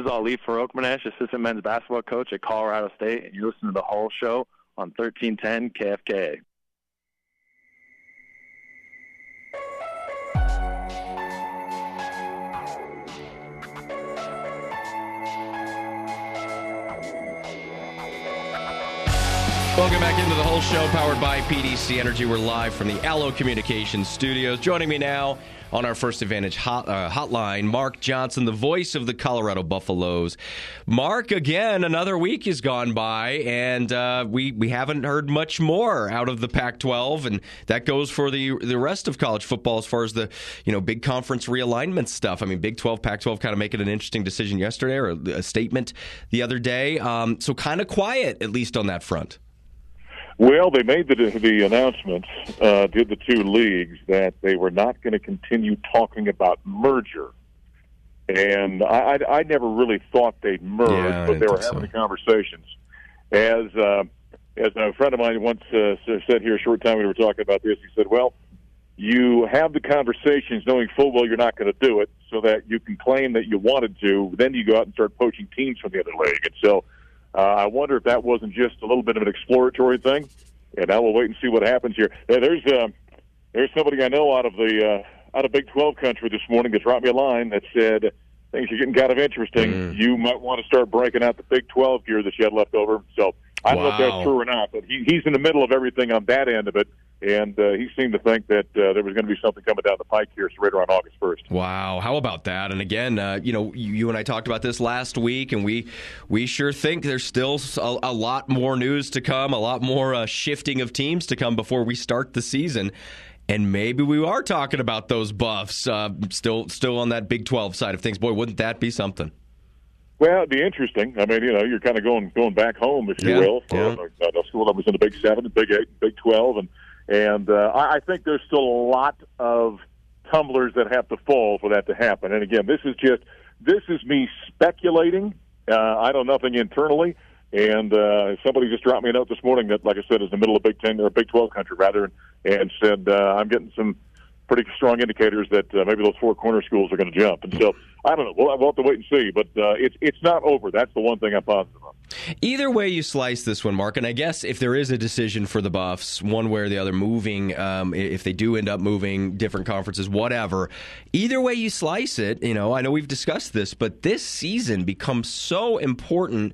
is Ali Farokhmanesh, assistant men's basketball coach at Colorado State, and you're listening to The Hull Show on 1310 KFKA. Welcome back into The Hull Show, powered by PDC Energy. We're live from the Allo Communications studios. Joining me now on our First Advantage hotline, Mark Johnson, the voice of the Colorado Buffaloes. Mark, again, another week has gone by, and we haven't heard much more out of the Pac-12, and that goes for the rest of college football as far as the big conference realignment stuff. I mean, Big 12, Pac-12 kind of making an interesting decision yesterday, or a statement the other day. So kind of quiet, at least on that front. Well, they made the announcement, did the two leagues, that they were not going to continue talking about merger. And I never really thought they'd merge, but they were having the conversations. As a friend of mine once said here a short time we were talking about this, he said, well, you have the conversations knowing full well you're not going to do it so that you can claim that you wanted to, then you go out and start poaching teams from the other league. And so I wonder if that wasn't just a little bit of an exploratory thing, and now we'll wait and see what happens here. There's somebody I know out of Big 12 country this morning that dropped me a line that said things are getting kind of interesting. You might want to start breaking out the Big 12 gear that you had left over. So I don't know if that's true or not, but he's in the middle of everything on that end of it. And he seemed to think that there was going to be something coming down the pike here right around August 1st. Wow, how about that? And again, you and I talked about this last week, and we sure think there's still a lot more news to come, a lot more shifting of teams to come before we start the season. And maybe we are talking about those Buffs still on that Big 12 side of things. Boy, wouldn't that be something? Well, it'd be interesting. I mean, you're kind of going back home, if you will, for a school that was in the Big 7, Big 8, Big 12, and I think there's still a lot of tumblers that have to fall for that to happen. And again, this is me speculating. I know nothing internally. And somebody just dropped me a note this morning that, like I said, is in the middle of Big 10 or Big 12 country rather, and said I'm getting some pretty strong indicators that maybe those four corner schools are going to jump. And so I don't know. We'll have to wait and see. But it's not over. That's the one thing I'm positive on. Either way you slice this one, Mark, and I guess if there is a decision for the Buffs, one way or the other, moving, if they do end up moving different conferences, whatever, either way you slice it, I know we've discussed this, but this season becomes so important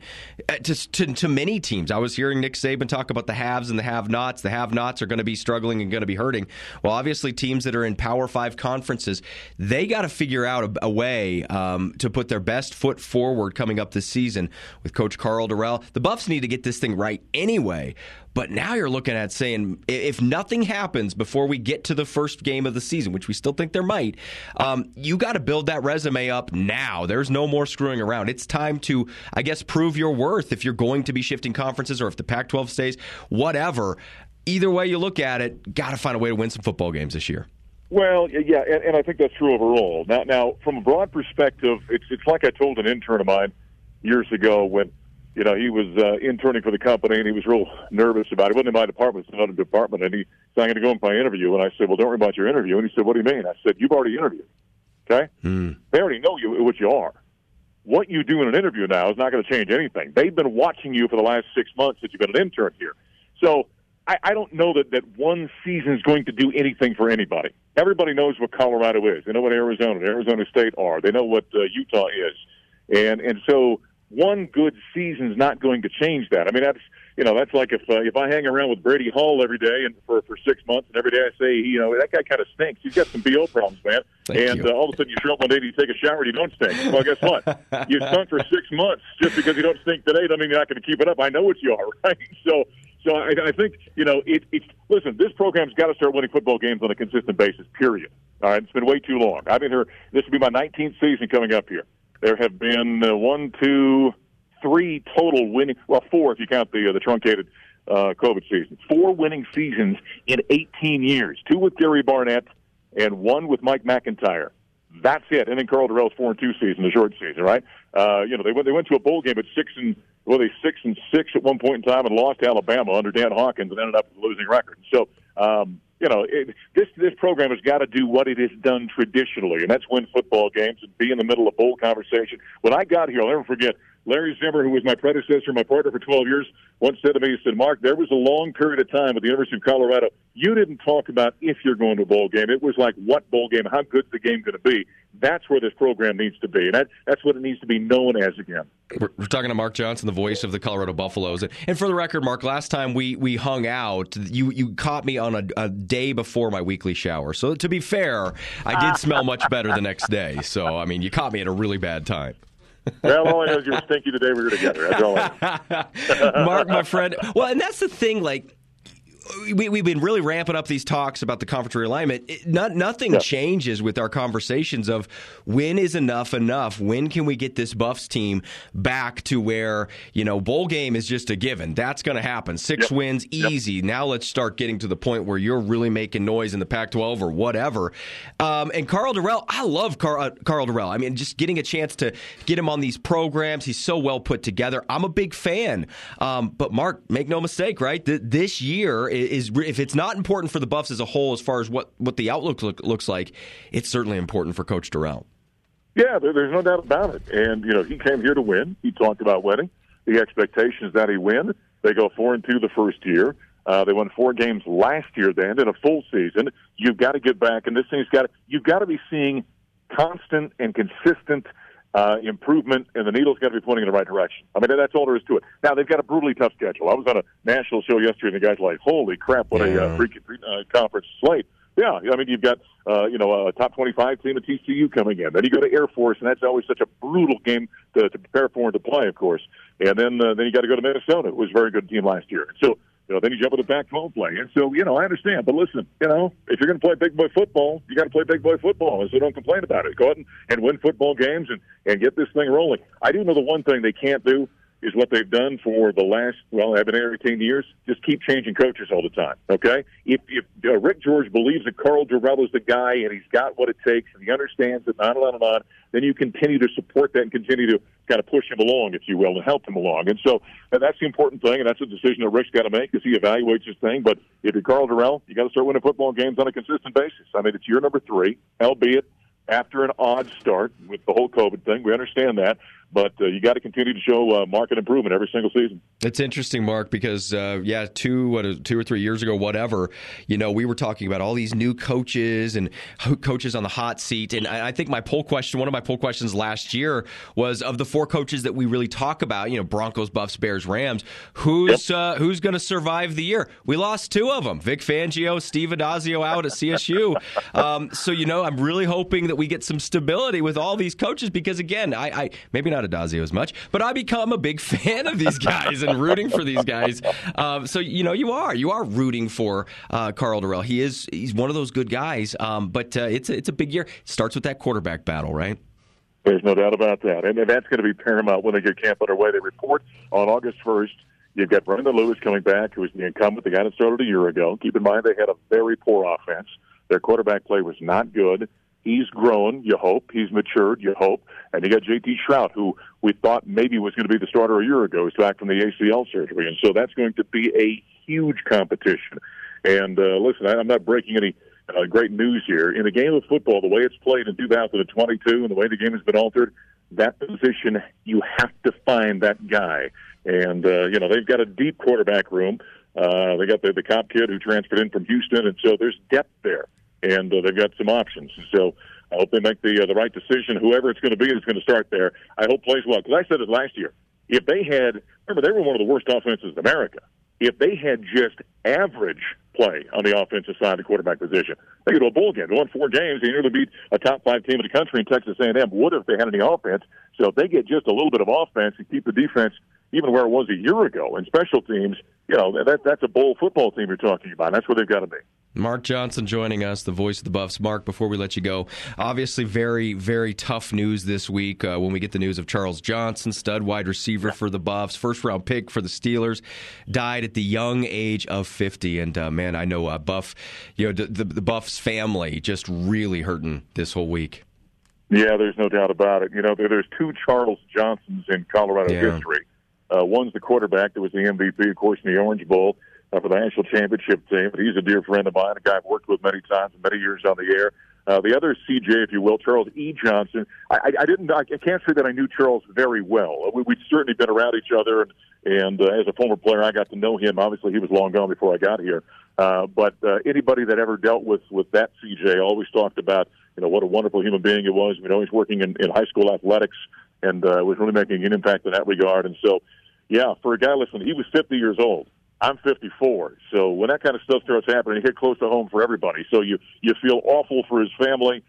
to many teams. I was hearing Nick Saban talk about the haves and the have-nots. The have-nots are going to be struggling and going to be hurting. Well, obviously teams that are in Power 5 conferences, they got to figure out a way to put their best foot forward coming up this season with Coach Carl Durrell. The Buffs need to get this thing right anyway, but now you're looking at saying if nothing happens before we get to the first game of the season, which we still think there might, you got to build that resume up now. There's no more screwing around. It's time to, I guess, prove your worth if you're going to be shifting conferences or if the Pac-12 stays, whatever. Either way you look at it, got to find a way to win some football games this year. Well, yeah, and I think that's true overall. Now, from a broad perspective, it's like I told an intern of mine years ago when he was interning for the company, and he was real nervous about it. It wasn't in my department, it's another department, and he said, I'm going to go in for my interview. And I said, well, don't worry about your interview. And he said, what do you mean? I said, you've already interviewed, okay? They already know what you are. What you do in an interview now is not going to change anything. They've been watching you for the last 6 months since you've been an intern here. So I don't know that one season is going to do anything for anybody. Everybody knows what Colorado is. They know what Arizona and Arizona State are. They know what Utah is. And so one good season's not going to change that. I mean, that's like if I hang around with Brady Hall every day and for 6 months, and every day I say, that guy kind of stinks. He's got some BO problems, man. All of a sudden you show up one day and you take a shower and you don't stink. Well, guess what? You stunk for 6 months. Just because you don't stink today doesn't mean you're not going to keep it up. I know what you are, right? So I think, listen, this program's got to start winning football games on a consistent basis, period. All right, it's been way too long. I've been here. This will be my 19th season coming up here. There have been 1, 2, 3 total winning, 4 if you count the truncated COVID season. 4 winning seasons in 18 years. 2 with Gary Barnett and 1 with Mike McIntyre. That's it. And then Carl Durrell's 4-2 season, the short season, right? They went to a bowl game at 6-6 at one point in time and lost to Alabama under Dan Hawkins and ended up with a losing record. So, this program has got to do what it has done traditionally, and that's win football games and be in the middle of bowl conversation. When I got here, I'll never forget, Larry Zimmer, who was my predecessor, my partner for 12 years, once said to me, he said, Mark, there was a long period of time at the University of Colorado, you didn't talk about if you're going to a bowl game. It was like, what bowl game? How good's the game going to be? That's where this program needs to be, and that's what it needs to be known as again. We're talking to Mark Johnson, the voice of the Colorado Buffaloes. And for the record, Mark, last time we hung out, you caught me on a day before my weekly shower. So to be fair, I did smell much better the next day. So, I mean, you caught me at a really bad time. Well, all I know is you were stinky the day we were together. That's all I know. Mark, my friend. Well, and that's the thing, like, we've been really ramping up these talks about the conference realignment. Nothing changes with our conversations of when is enough. When can we get this Buffs team back to where, bowl game is just a given. That's going to happen. 6 wins, easy. Now let's start getting to the point where you're really making noise in the Pac-12 or whatever. And Karl Dorrell, I love Karl Dorrell. I mean, just getting a chance to get him on these programs. He's so well put together. I'm a big fan. But Mark, make no mistake, right? This year is, if it's not important for the Buffs as a whole as far as what the outlook looks like, it's certainly important for Coach Dorrell. Yeah, there's no doubt about it. And, he came here to win. He talked about winning. The expectation is that he win. They go 4-2 the first year. They won 4 games last year then in a full season. You've got to get back, and this thing's you've got to be seeing constant and consistent improvement, and the needle's got to be pointing in the right direction. I mean, that's all there is to it. Now, they've got a brutally tough schedule. I was on a national show yesterday, and the guys were like, holy crap, what a conference slate. Yeah, I mean, you've got, a top 25 team at TCU coming in. Then you go to Air Force, and that's always such a brutal game to prepare for and to play, of course. And then you got to go to Minnesota, who was a very good team last year. So, then you jump into Pac-12 play. And so, I understand. But listen, if you're going to play big boy football, you got to play big boy football. And so don't complain about it. Go out and win football games and get this thing rolling. I do know the one thing they can't do is what they've done for the last, I've been here 18 years, just keep changing coaches all the time, okay? If Rick George believes that Karl Dorrell is the guy and he's got what it takes and he understands it, on, then you continue to support that and continue to kind of push him along, if you will, and help him along. And so that's the important thing, and that's a decision that Rick's got to make as he evaluates his thing. But if you're Karl Dorrell, you got to start winning football games on a consistent basis. I mean, it's year number 3, albeit after an odd start with the whole COVID thing. We understand that. But you got to continue to show market improvement every single season. It's interesting, Mark, because, 2 or 3 years ago, whatever, we were talking about all these new coaches and coaches on the hot seat. And I think one of my poll questions last year was, of the 4 coaches that we really talk about, Broncos, Buffs, Bears, Rams, who's going to survive the year? We lost 2 of them, Vic Fangio, Steve Addazio out at CSU. So, I'm really hoping that we get some stability with all these coaches because, again, I maybe not Addazio as much, but I become a big fan of these guys and rooting for these guys. So you are rooting for Karl Dorrell. He's one of those good guys. But it's a big year. It starts with that quarterback battle, right? There's no doubt about that, and that's going to be paramount when they get camp underway. They report on August 1st. You've got Brendan Lewis coming back, who was the incumbent, the guy that started a year ago. Keep in mind they had a very poor offense. Their quarterback play was not good. He's grown, you hope. He's matured, you hope. And you got J.T. Shrout, who we thought maybe was going to be the starter a year ago. He's back from the ACL surgery. And so that's going to be a huge competition. And listen, I'm not breaking any great news here. In the game of football, the way it's played in 2022 and the way the game has been altered, that position, you have to find that guy. And, they've got a deep quarterback room. They got the Cobb kid who transferred in from Houston. And so there's depth there. And they've got some options. So I hope they make the right decision. Whoever it's going to be is going to start there. I hope plays well. Because I said it last year. If they had, remember, they were one of the worst offenses in America. If they had just average play on the offensive side of the quarterback position, they could do a bowl game. They won 4 games. They nearly beat a top 5 team in the country in Texas A&M. Would if they had any offense. So if they get just a little bit of offense and keep the defense even where it was a year ago in special teams, that's a bowl football team you're talking about. That's where they've got to be. Mark Johnson joining us, the voice of the Buffs. Mark, before we let you go, obviously very, very tough news this week when we get the news of Charles Johnson, stud wide receiver for the Buffs, first-round pick for the Steelers, died at the young age of 50. And, man, I know the Buffs family just really hurting this whole week. Yeah, there's no doubt about it. There's 2 Charles Johnsons in Colorado history. One's the quarterback that was the MVP, of course, in the Orange Bowl. for the national championship team. But he's a dear friend of mine, a guy I've worked with many times, many years on the air. The other CJ, if you will, Charles E. Johnson. I can't say that I knew Charles very well. We'd certainly been around each other, and as a former player, I got to know him. Obviously, he was long gone before I got here. But anybody that ever dealt with that CJ always talked about, what a wonderful human being he was. He's working in high school athletics and was really making an impact in that regard. And so, yeah, for a guy, listen, he was 50 years old. I'm 54, so when that kind of stuff starts happening, it hit close to home for everybody. So you feel awful for his family.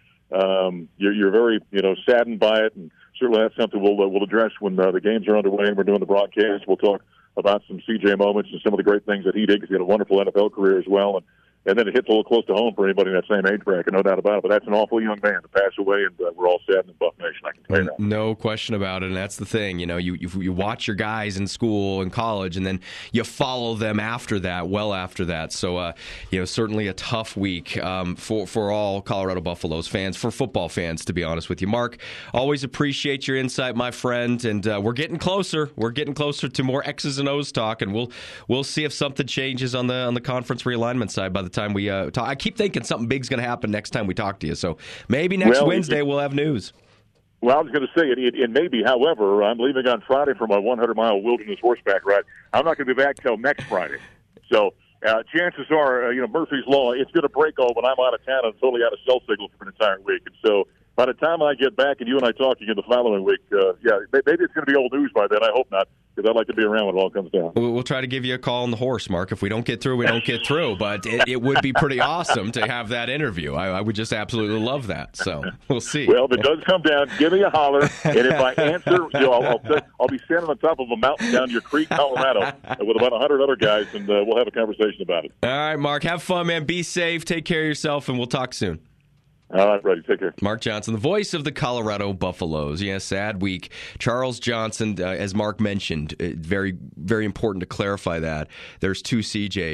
You're very saddened by it, and certainly that's something we'll address when the games are underway and we're doing the broadcast. We'll talk about some CJ moments and some of the great things that he did, because he had a wonderful NFL career as well. And then it hits a little close to home for anybody in that same age bracket, no doubt about it. But that's an awful young man to pass away, and we're all saddened in Buff Nation, I can tell you that. No question about it, and that's the thing. You watch your guys in school and college, and then you follow them after that, well after that. So, certainly a tough week for all Colorado Buffaloes fans, for football fans, to be honest with you. Mark, always appreciate your insight, my friend, and we're getting closer. We're getting closer to more X's and O's talk, and we'll see if something changes on the conference realignment side by the time we talk. I keep thinking something big's going to happen next time we talk to you, so maybe next Wednesday we'll have news. Well, I was going to say it may be. However, I'm leaving on Friday for my 100-mile wilderness horseback ride. I'm not going to be back till next Friday. So chances are, Murphy's Law, it's going to break all when I'm out of town and totally out of cell signal for an entire week. And so by the time I get back and you and I talk again the following week, maybe it's going to be old news by then. I hope not, because I'd like to be around when it all comes down. We'll try to give you a call on the horse, Mark. If we don't get through, we don't get through. But it would be pretty awesome to have that interview. I would just absolutely love that. So we'll see. Well, if it does come down, give me a holler. And if I answer, I'll be standing on top of a mountain down near Creek, Colorado, with about 100 other guys, and we'll have a conversation about it. All right, Mark. Have fun, man. Be safe. Take care of yourself, and we'll talk soon. All right, buddy. Take care. Mark Johnson, the voice of the Colorado Buffaloes. Yeah, sad week. Charles Johnson, as Mark mentioned, very, very important to clarify that. There's two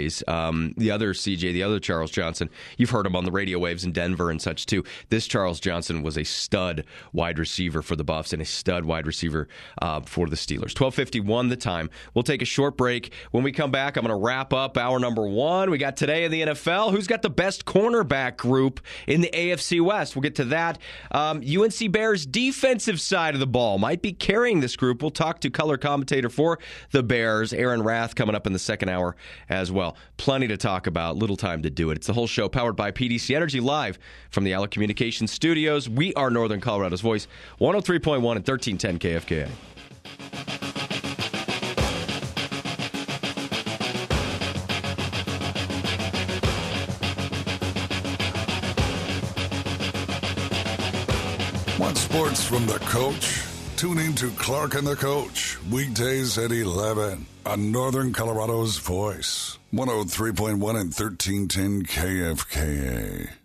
CJs. The other CJ, the other Charles Johnson, you've heard him on the radio waves in Denver and such too. This Charles Johnson was a stud wide receiver for the Buffs and a stud wide receiver for the Steelers. 12:51 the time. We'll take a short break. When we come back, I'm going to wrap up hour number one. We got Today in the NFL. Who's got the best cornerback group in the AFC West? We'll get to that. UNC Bears defensive side of the ball might be carrying this group. We'll talk to color commentator for the Bears, Aaron Rath, coming up in the second hour as well. Plenty to talk about. Little time to do it. It's the whole show powered by PDC Energy, live from the Alec Communications Studios. We are Northern Colorado's voice, 103.1 and 1310 KFKA. Want sports from the coach? Tune in to Clark and the Coach, weekdays at 11 on Northern Colorado's voice, 103.1 and 1310 KFKA.